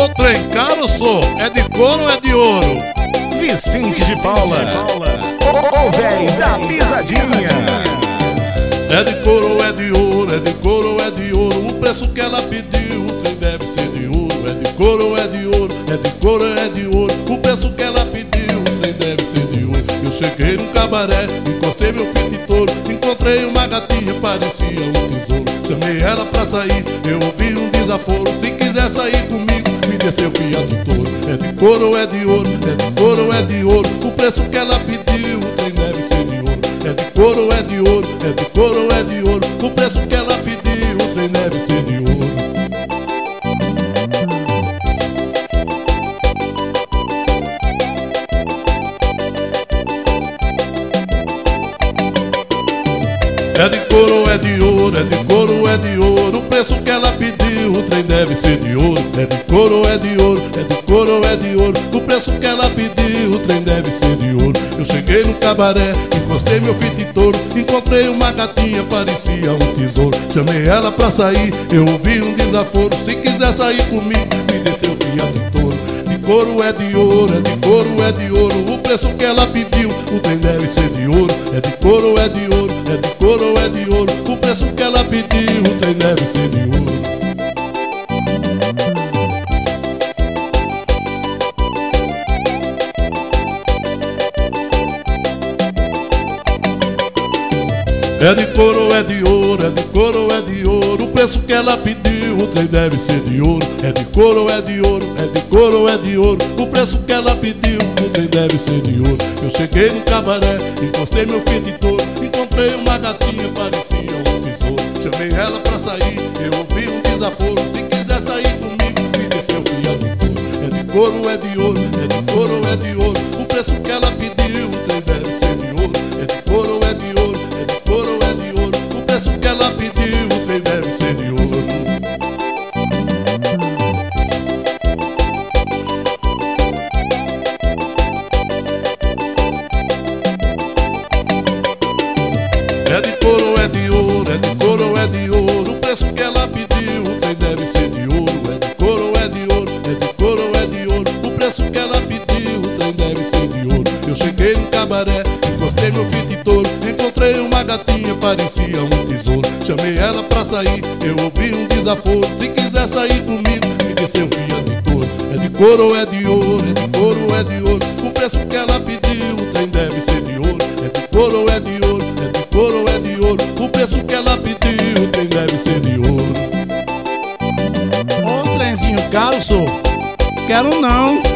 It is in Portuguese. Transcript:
O trem caro, sou, é de couro ou é de ouro? Vicente de Paula, o véi da pisadinha. É de couro ou é de ouro? É de couro ou é de ouro? O preço que ela pediu, o trem deve ser de ouro. É de couro ou é de ouro? É de couro ou é de ouro? O preço que ela pediu, o trem deve ser de ouro. Eu cheguei num cabaré, encostei meu fito touro, encontrei uma gatinha, parecia um tesouro. Chamei ela pra sair, eu ouvi um desaforo. Se quiser sair comigo, me desceu fiado de touro. É de couro ou é de ouro? É de couro ou é de ouro? O preço que ela pediu, o trem deve ser de ouro. É de couro ou é de ouro? É de couro ou é de ouro? O preço que ela pediu, o trem deve ser de ouro. É de couro ou é de ouro? É de couro ou é de ouro? O preço que ela pediu, o trem deve ser de ouro. É de couro ou é de ouro? É de couro ou é de ouro? O preço que ela pediu, o trem deve ser de ouro. Eu cheguei no cabaré, encostei meu fito touro, encontrei uma gatinha, parecia um tesouro. Chamei ela pra sair, eu ouvi um desaforo. Se quiser sair comigo, me desceu fiado de touro. De couro é de ouro, é de couro é de ouro? O preço que ela pediu, o trem deve ser de ouro. É de couro é de ouro? É de couro ou é de ouro? O preço que ela pediu, o trem deve ser de ouro. É de couro ou é de ouro? É de couro ou é de ouro? O preço que ela pediu, o trem deve ser de ouro. É de couro ou é de ouro? É de couro ou é de ouro? O preço que ela pediu, o trem deve ser de ouro. Eu cheguei no cabaré, encostei meu fito touro, encontrei uma gatinha, parecia um tesouro. Chamei ela pra sair, eu ouvi um desaforo. Se quiser sair comigo, me desceu fiado de touro. É de couro ou é de ouro? É de couro ou é de ouro? O preço que ela pediu, o trem deve ser de ouro. É de couro ou é de ouro? É de couro ou é de ouro? O preço que ela pediu, o trem deve ser de ouro. É de couro ou é de ouro? É de couro ou é de ouro? O preço que ela pediu, o trem deve ser de ouro. É de couro ou é de ouro? É de couro ou é de ouro? O preço que ela pediu, o trem deve ser de ouro. Eu cheguei no cabaré, encostei meu fito touro, encontrei uma gatinha, parecia um tesouro. Chamei ela pra sair, eu ouvi um desaforo. Se quiser sair comigo, me desceu fiado de touro. É de couro ou é de ouro? É de couro ou é de ouro? O preço que ela pediu, o trem deve ser de ouro. É de couro ou é de ouro? É de couro ou é de ouro? O preço que ela pediu, o trem deve ser de ouro. Ô trenzinho caro, sou. Quero não.